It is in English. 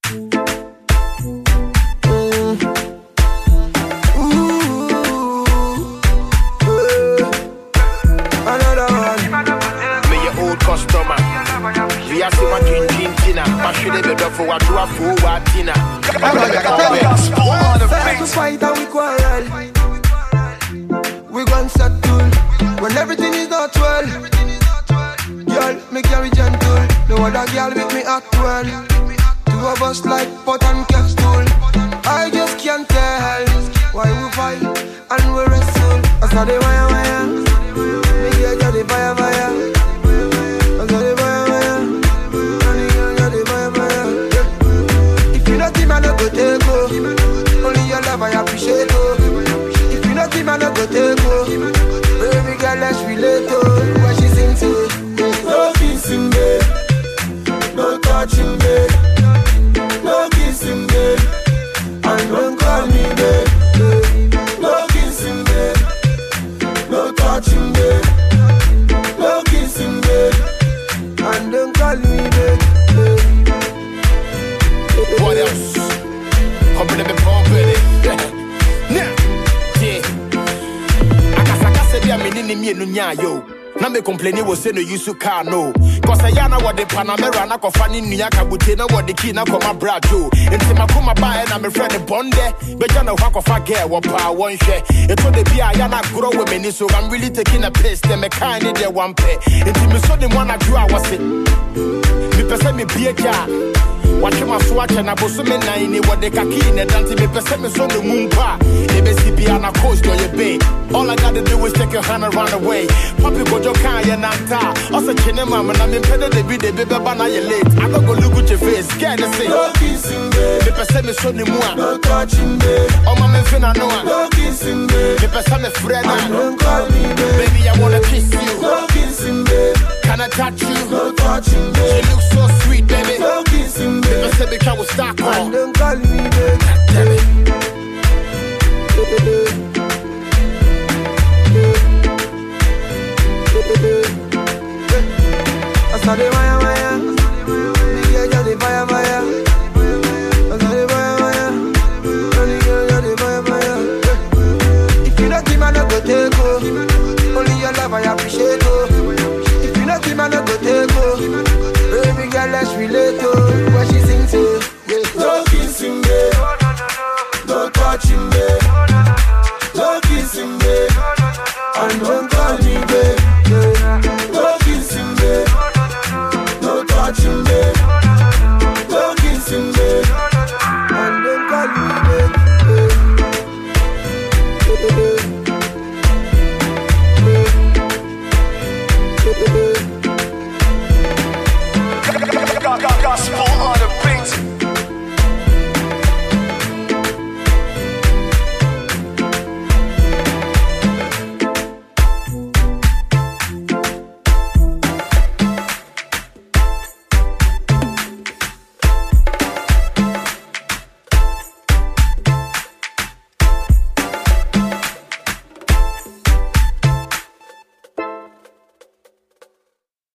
Another one. Me your old customer. We are so much in dinner. I should have been for what you are for what dinner. Fair to fight and we quarrel. We gon' settle when everything is not well. Girl, me carry gentle. No other girl with me act well. Two of us like pot and kettle stool. I just can't tell why we fight and we wrestle. I saw the wire. Me get the fire. I saw the wire. And you got the fire. If you not him, I no go take go. Only your love I appreciate go. If you not him, I no go take go. Baby girl, let's relate to what she sing to. No kissing, babe. No touching, babe. No kissing, babe. And don't call me, babe. No kissing, babe. No touching, babe. No kissing, babe. And don't call me, babe. What else? Come to me pumping it. Now, yeah. I be a minute me no nya yo. Na me complain was say no use car no. Cause I yana what the Panamera na ko fani nya kabute na what the key na come abroad yo. Enti makoma ba na me friend bonde. Be jana hwa ko fa girl wo pa won hwe. E to de bia yana grow with me so I'm really taking a piss them me kind in there one pay. Enti me so the one I grew I was it. Me pese me bia ja. Watch my swatch and I was so many what the kaki and dance me pese me so the moon pa. E be si bia na coast or your bay. All I gotta do is take your hand and run away. Papi go jo kan ya nanta. Also chene mama na me pede de bi de bebe na ye late. I don't go look at your face, scared to say. No kissing, babe. Me pese me so ni mua. No touching, babe. Oh my me finna know. No kissing, babe. Me pese me friend. Don't call me, babe. Baby, I wanna kiss you. No kissing, babe. Can I touch you? No touching, babe. You look so sweet, baby. No kissing, babe. Me pese me can we start call. Don't call me, babe. Damn it. I saw the wire. Me get the fire. I saw the wire. And you got the fire. If you not him, I no go take go. Only your love I appreciate go. If you not him, I no go take go. Baby girl, let's relate to what she sing to. No kissing, babe. No touching, babe. No kissing, babe. And don't call me, babe. No kissing, babe. No touching, babe. No kissing, babe. And don't call me, babe.